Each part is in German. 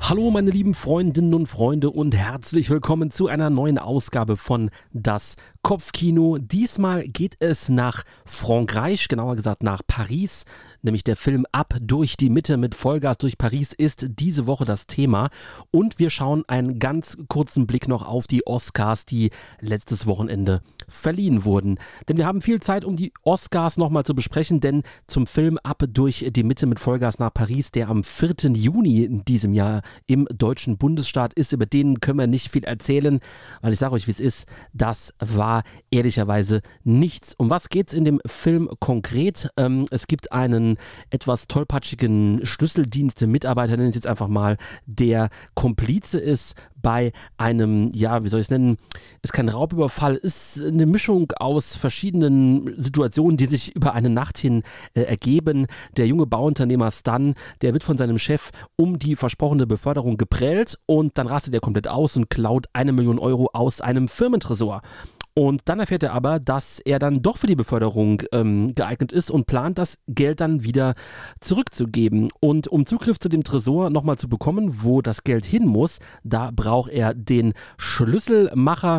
Hallo meine lieben Freundinnen und Freunde und herzlich willkommen zu einer neuen Ausgabe von Das Kopfkino. Diesmal geht es nach Frankreich, genauer gesagt nach Paris, nämlich der Film Ab durch die Mitte mit Vollgas durch Paris ist diese Woche das Thema und wir schauen einen ganz kurzen Blick noch auf die Oscars, die letztes Wochenende verliehen wurden. Denn wir haben viel Zeit, um die Oscars nochmal zu besprechen, denn zum Film Ab durch die Mitte mit Vollgas nach Paris, der am 4. Juni in diesem Jahr im deutschen Bundesstaat ist, über den können wir nicht viel erzählen, weil ich sage euch, wie es ist, das war ehrlicherweise nichts. Um was geht es in dem Film konkret? Es gibt einen etwas tollpatschigen Schlüsseldienste-Mitarbeiter, nenne ich es jetzt einfach mal, der Komplize ist bei einem, ja, wie soll ich es nennen, ist kein Raubüberfall, ist eine Mischung aus verschiedenen Situationen, die sich über eine Nacht hin ergeben. Der junge Bauunternehmer Stan, der wird von seinem Chef um die versprochene Beförderung geprellt und dann rastet er komplett aus und klaut 1 Million Euro aus einem Firmentresor. Und dann erfährt er aber, dass er dann doch für die Beförderung geeignet ist und plant, das Geld dann wieder zurückzugeben. Und um Zugriff zu dem Tresor nochmal zu bekommen, wo das Geld hin muss, da braucht er den Schlüsselmacher.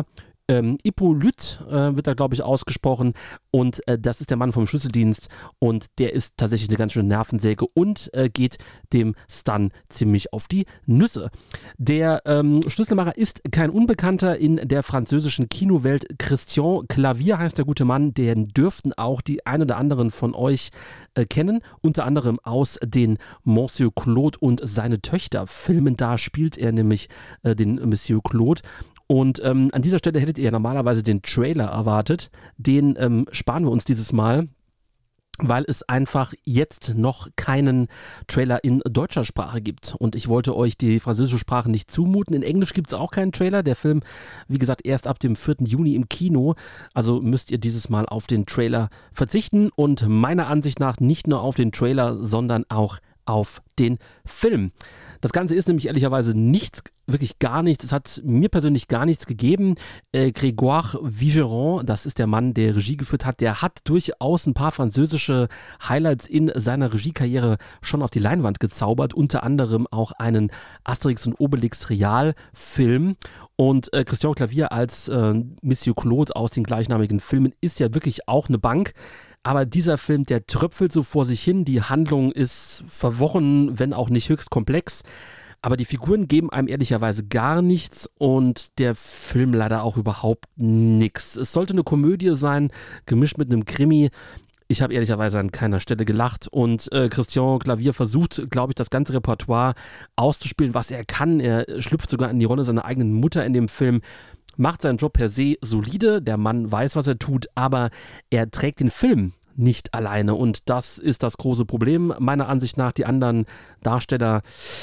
Hippolyte wird da, glaube ich, ausgesprochen und das ist der Mann vom Schlüsseldienst und der ist tatsächlich eine ganz schöne Nervensäge und geht dem Stan ziemlich auf die Nüsse. Der Schlüsselmacher ist kein Unbekannter in der französischen Kinowelt. Christian Clavier heißt der gute Mann, den dürften auch die ein oder anderen von euch kennen, unter anderem aus den Monsieur Claude und seine Töchter Filmen. Da spielt er nämlich den Monsieur Claude. Und an dieser Stelle hättet ihr normalerweise den Trailer erwartet. Den sparen wir uns dieses Mal, weil es einfach jetzt noch keinen Trailer in deutscher Sprache gibt. Und ich wollte euch die französische Sprache nicht zumuten. In Englisch gibt es auch keinen Trailer. Der Film, wie gesagt, erst ab dem 4. Juni im Kino. Also müsst ihr dieses Mal auf den Trailer verzichten. Und meiner Ansicht nach nicht nur auf den Trailer, sondern auch auf den Film. Das Ganze ist nämlich ehrlicherweise nichts, wirklich gar nichts. Es hat mir persönlich gar nichts gegeben. Grégoire Vigeron, das ist der Mann, der Regie geführt hat, der hat durchaus ein paar französische Highlights in seiner Regiekarriere schon auf die Leinwand gezaubert, unter anderem auch einen Asterix und Obelix Realfilm. Und Christian Clavier als Monsieur Claude aus den gleichnamigen Filmen ist ja wirklich auch eine Bank. Aber dieser Film, der tröpfelt so vor sich hin. Die Handlung ist verworren, wenn auch nicht höchst komplex. Aber die Figuren geben einem ehrlicherweise gar nichts und der Film leider auch überhaupt nichts. Es sollte eine Komödie sein, gemischt mit einem Krimi. Ich habe ehrlicherweise an keiner Stelle gelacht und Christian Clavier versucht, glaube ich, das ganze Repertoire auszuspielen, was er kann. Er schlüpft sogar in die Rolle seiner eigenen Mutter in dem Film. Macht seinen Job per se solide, der Mann weiß, was er tut, aber er trägt den Film nicht alleine und das ist das große Problem. Meiner Ansicht nach, die anderen Darsteller,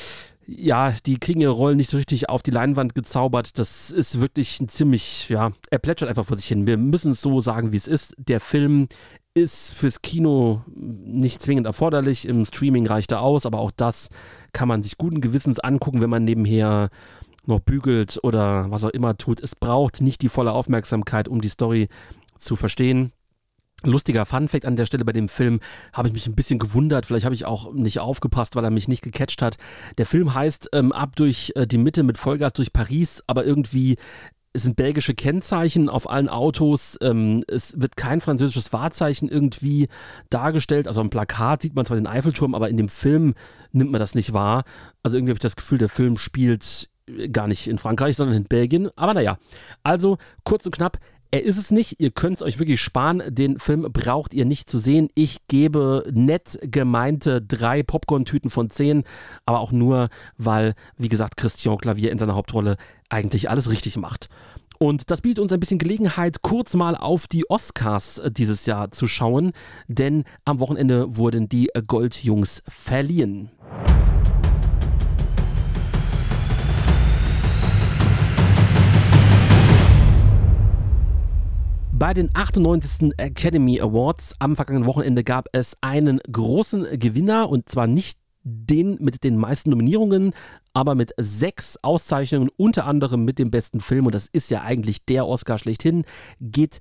ja, die kriegen ihre Rollen nicht so richtig auf die Leinwand gezaubert. Das ist wirklich ein ziemlich, ja, er plätschert einfach vor sich hin. Wir müssen es so sagen, wie es ist. Der Film ist fürs Kino nicht zwingend erforderlich, im Streaming reicht er aus, aber auch das kann man sich guten Gewissens angucken, wenn man nebenher noch bügelt oder was auch immer tut. Es braucht nicht die volle Aufmerksamkeit, um die Story zu verstehen. Lustiger Funfact an der Stelle bei dem Film, habe ich mich ein bisschen gewundert, vielleicht habe ich auch nicht aufgepasst, weil er mich nicht gecatcht hat. Der Film heißt Ab durch die Mitte mit Vollgas durch Paris, aber irgendwie es sind belgische Kennzeichen auf allen Autos, es wird kein französisches Wahrzeichen irgendwie dargestellt, also am Plakat sieht man zwar den Eiffelturm, aber in dem Film nimmt man das nicht wahr. Also irgendwie habe ich das Gefühl, der Film spielt gar nicht in Frankreich, sondern in Belgien. Aber naja, also kurz und knapp, er ist es nicht. Ihr könnt es euch wirklich sparen. Den Film braucht ihr nicht zu sehen. Ich gebe nett gemeinte 3 Popcorn-Tüten von 10, aber auch nur, weil, wie gesagt, Christian Clavier in seiner Hauptrolle eigentlich alles richtig macht. Und das bietet uns ein bisschen Gelegenheit, kurz mal auf die Oscars dieses Jahr zu schauen, denn am Wochenende wurden die Goldjungs verliehen. Bei den 98. Academy Awards am vergangenen Wochenende gab es einen großen Gewinner und zwar nicht den mit den meisten Nominierungen, aber mit 6 Auszeichnungen, unter anderem mit dem besten Film, und das ist ja eigentlich der Oscar schlechthin, geht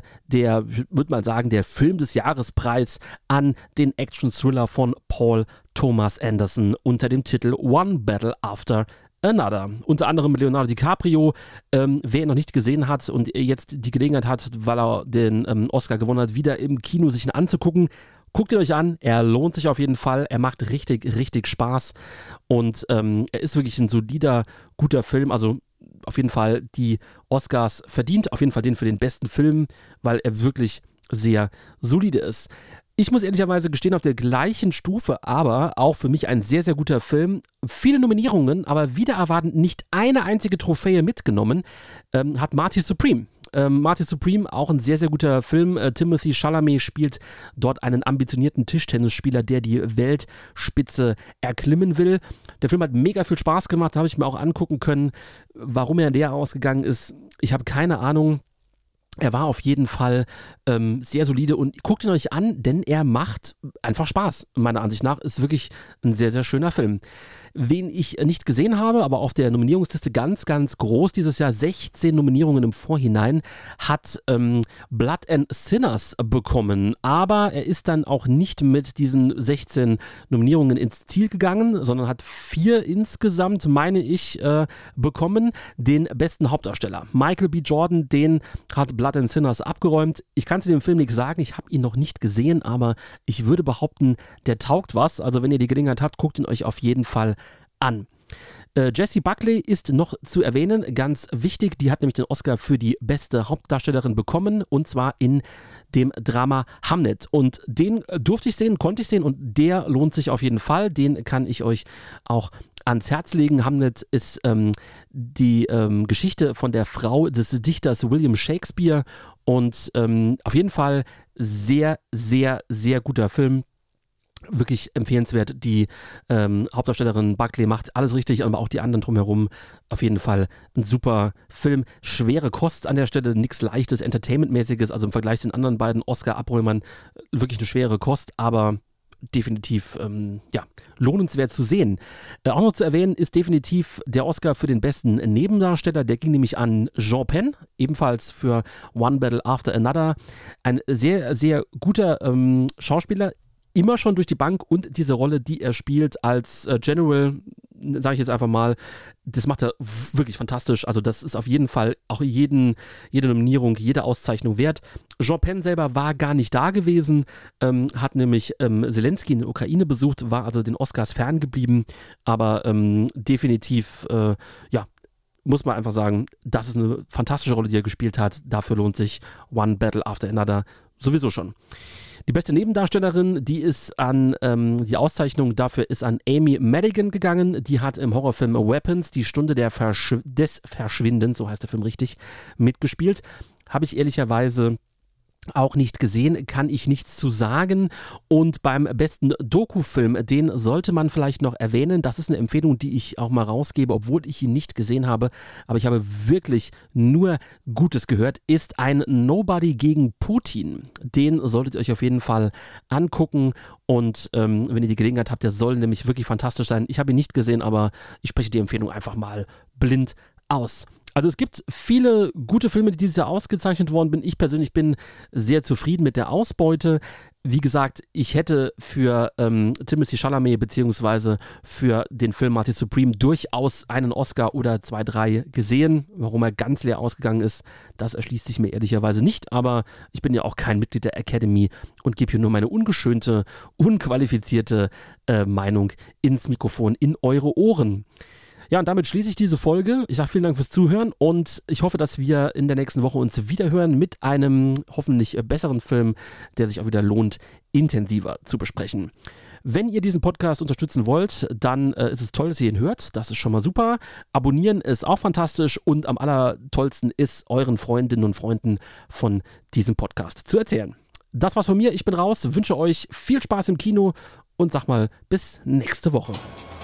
würde man sagen, der Film des Jahrespreis an den Action-Thriller von Paul Thomas Anderson unter dem Titel One Battle After Another. Unter anderem mit Leonardo DiCaprio. Wer ihn noch nicht gesehen hat und jetzt die Gelegenheit hat, weil er den Oscar gewonnen hat, wieder im Kino sich ihn anzugucken, guckt ihn euch an. Er lohnt sich auf jeden Fall. Er macht richtig, richtig Spaß. Und er ist wirklich ein solider, guter Film. Also auf jeden Fall die Oscars verdient. Auf jeden Fall den für den besten Film, weil er wirklich sehr solide ist. Ich muss ehrlicherweise gestehen, auf der gleichen Stufe, aber auch für mich ein sehr, sehr guter Film. Viele Nominierungen, aber wieder erwartend nicht eine einzige Trophäe mitgenommen, hat Marty Supreme. Marty Supreme, auch ein sehr, sehr guter Film. Timothée Chalamet spielt dort einen ambitionierten Tischtennisspieler, der die Weltspitze erklimmen will. Der Film hat mega viel Spaß gemacht, habe ich mir auch angucken können. Warum er leer ausgegangen ist, ich habe keine Ahnung. Er war auf jeden Fall sehr solide und guckt ihn euch an, denn er macht einfach Spaß. Meiner Ansicht nach ist wirklich ein sehr, sehr schöner Film. Wen ich nicht gesehen habe, aber auf der Nominierungsliste ganz, ganz groß dieses Jahr, 16 Nominierungen im Vorhinein, hat Blood and Sinners bekommen. Aber er ist dann auch nicht mit diesen 16 Nominierungen ins Ziel gegangen, sondern hat 4 insgesamt, meine ich, bekommen. Den besten Hauptdarsteller. Michael B. Jordan, den hat Blood and Sinners abgeräumt. Ich kann zu dem Film nichts sagen, ich habe ihn noch nicht gesehen, aber ich würde behaupten, der taugt was. Also wenn ihr die Gelegenheit habt, guckt ihn euch auf jeden Fall an. Jessie Buckley ist noch zu erwähnen, ganz wichtig, die hat nämlich den Oscar für die beste Hauptdarstellerin bekommen und zwar in dem Drama Hamnet und den durfte ich sehen, konnte ich sehen und der lohnt sich auf jeden Fall, den kann ich euch auch ans Herz legen. Hamnet ist die Geschichte von der Frau des Dichters William Shakespeare und auf jeden Fall sehr, sehr, sehr guter Film. Wirklich empfehlenswert. Die Hauptdarstellerin Buckley macht alles richtig, aber auch die anderen drumherum. Auf jeden Fall ein super Film. Schwere Kost an der Stelle, nichts Leichtes, Entertainment-mäßiges. Also im Vergleich zu den anderen beiden Oscar-Abräumern wirklich eine schwere Kost, aber definitiv lohnenswert zu sehen. Auch noch zu erwähnen ist definitiv der Oscar für den besten Nebendarsteller. Der ging nämlich an Sean Penn, ebenfalls für One Battle After Another. Ein sehr, sehr guter Schauspieler. Immer schon durch die Bank und diese Rolle, die er spielt als General, sage ich jetzt einfach mal, das macht er wirklich fantastisch. Also das ist auf jeden Fall auch jede Nominierung, jede Auszeichnung wert. Sean Penn selber war gar nicht da gewesen, hat nämlich Zelensky in der Ukraine besucht, war also den Oscars ferngeblieben, aber definitiv, muss man einfach sagen, das ist eine fantastische Rolle, die er gespielt hat. Dafür lohnt sich One Battle After Another sowieso schon. Die beste Nebendarstellerin, die Auszeichnung dafür ist an Amy Madigan gegangen. Die hat im Horrorfilm Weapons, die Stunde des Verschwindens, so heißt der Film richtig, mitgespielt. Habe ich ehrlicherweise auch nicht gesehen, kann ich nichts zu sagen. Und beim besten Doku-Film, den sollte man vielleicht noch erwähnen. Das ist eine Empfehlung, die ich auch mal rausgebe, obwohl ich ihn nicht gesehen habe. Aber ich habe wirklich nur Gutes gehört. Ist ein Nobody gegen Putin. Den solltet ihr euch auf jeden Fall angucken. Und wenn ihr die Gelegenheit habt, der soll nämlich wirklich fantastisch sein. Ich habe ihn nicht gesehen, aber ich spreche die Empfehlung einfach mal blind aus. Also es gibt viele gute Filme, die dieses Jahr ausgezeichnet worden sind. Ich persönlich bin sehr zufrieden mit der Ausbeute. Wie gesagt, ich hätte für Timothée Chalamet bzw. für den Film Marty Supreme durchaus einen Oscar oder 2, 3 gesehen. Warum er ganz leer ausgegangen ist, das erschließt sich mir ehrlicherweise nicht. Aber ich bin ja auch kein Mitglied der Academy und gebe hier nur meine ungeschönte, unqualifizierte Meinung ins Mikrofon, in eure Ohren. Ja, und damit schließe ich diese Folge. Ich sage vielen Dank fürs Zuhören und ich hoffe, dass wir in der nächsten Woche uns wiederhören mit einem hoffentlich besseren Film, der sich auch wieder lohnt, intensiver zu besprechen. Wenn ihr diesen Podcast unterstützen wollt, dann ist es toll, dass ihr ihn hört. Das ist schon mal super. Abonnieren ist auch fantastisch und am allertollsten ist, euren Freundinnen und Freunden von diesem Podcast zu erzählen. Das war's von mir. Ich bin raus, wünsche euch viel Spaß im Kino und sag mal bis nächste Woche.